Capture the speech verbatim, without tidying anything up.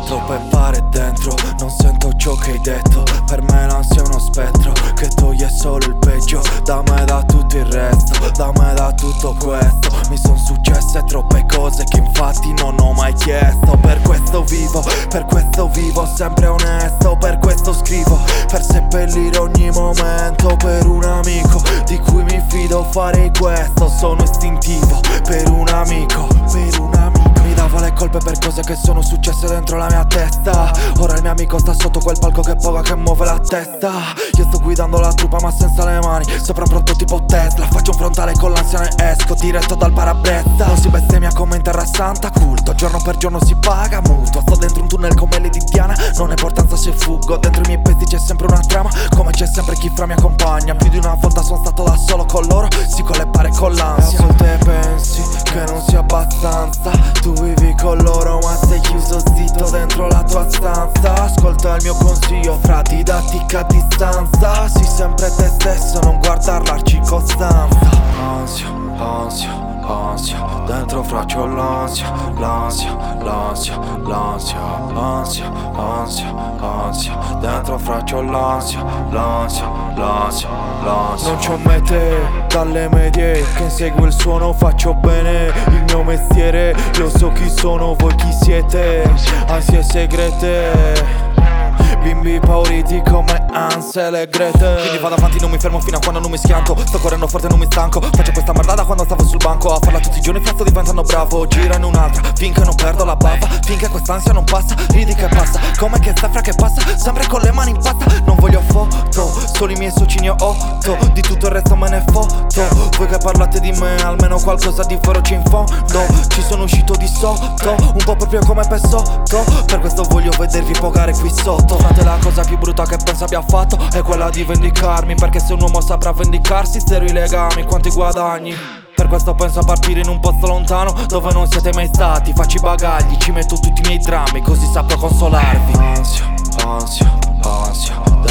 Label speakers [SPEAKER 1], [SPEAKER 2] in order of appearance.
[SPEAKER 1] troppe pare dentro, non sento ciò che hai detto. Per me l'ansia è uno spettro che toglie solo il peggio da me, da tutto il resto, da me, da tutto questo. Mi son successe troppe cose che infatti non ho mai chiesto. Per questo vivo, per questo vivo sempre onesto. Per questo scrivo, per seppellire ogni momento. Per un amico di cui mi fido farei questo. Sono istintivo per un amico, per un amico. Mi davo le colpe per cose che sono successe dentro la mia testa. Ora il mio amico sta sotto quel palco che poca che muove la testa. Io sto guidando la truppa ma senza le mani, sopra pronto tipo Tesla. Faccio un frontale con l'ansia ne esco, diretto dal parabrezza. Non si bestemmia come in terra santa, culto. Giorno per giorno si paga mutuo. Sto dentro un tunnel come le di Diana, non ha importanza se fuggo. Dentro i miei pesi c'è sempre una trama, come c'è sempre chi fra mi accompagna. Più di una volta sono stato da solo con loro, si con le pare con l'ansia. E a volte pensi che non sia abbastanza, tu vivi con loro ma sei chiuso zitto dentro la tua stanza. Ascolta il mio consiglio, fra didattica a distanza. Sii sempre te stesso, non guardar la circostanza. Ansia, ansia, ansia, dentro fra c'ho l'ansia, l'ansia, l'ansia, l'ansia. Ansia, ansia, ansia, dentro fra c'ho l'ansia, l'ansia, l'ansia, l'ansia. Non c'ho mete dalle medie, che inseguo il suono faccio bene il mio mestiere. Io so chi sono, voi chi siete, ansie segrete. Bimbi pauriti come Ansel e Gretel. Quindi vado avanti, non mi fermo fino a quando non mi schianto. Sto correndo forte, non mi stanco. Faccio questa merdata quando stavo sul banco. A farla tutti i giorni sto diventando bravo. Gira in un'altra, finché non perdo la bava. Finché quest'ansia non passa, ridi che passa. Come che safra che passa, sempre con le mani in pasta. Non voglio foto, solo i miei soci ne ho otto. Di tutto il resto me ne foto. Voi che parlate di me, almeno qualcosa di vero c'è in fondo. Ci sono uscito di sotto, un po' proprio come Pesotto. Per questo voglio vedervi pogare qui sotto. Frate, la cosa più brutta che penso abbia fatto è quella di vendicarmi, perché se un uomo saprà vendicarsi, zero i legami, quanti guadagni. Per questo penso a partire in un posto lontano, dove non siete mai stati. Faccio i bagagli, ci metto tutti i miei drammi, così saprò consolarvi. Ansia, ansia, ansia,